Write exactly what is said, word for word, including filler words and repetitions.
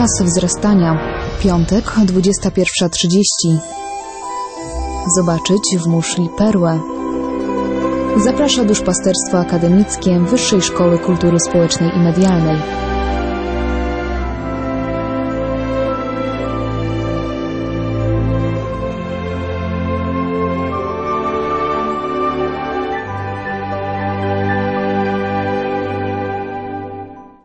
Czas wzrastania. Piątek, dwudziesta pierwsza trzydzieści. Zobaczyć w muszli perłę. Zaprasza duszpasterstwo akademickie Wyższej Szkoły Kultury Społecznej i Medialnej.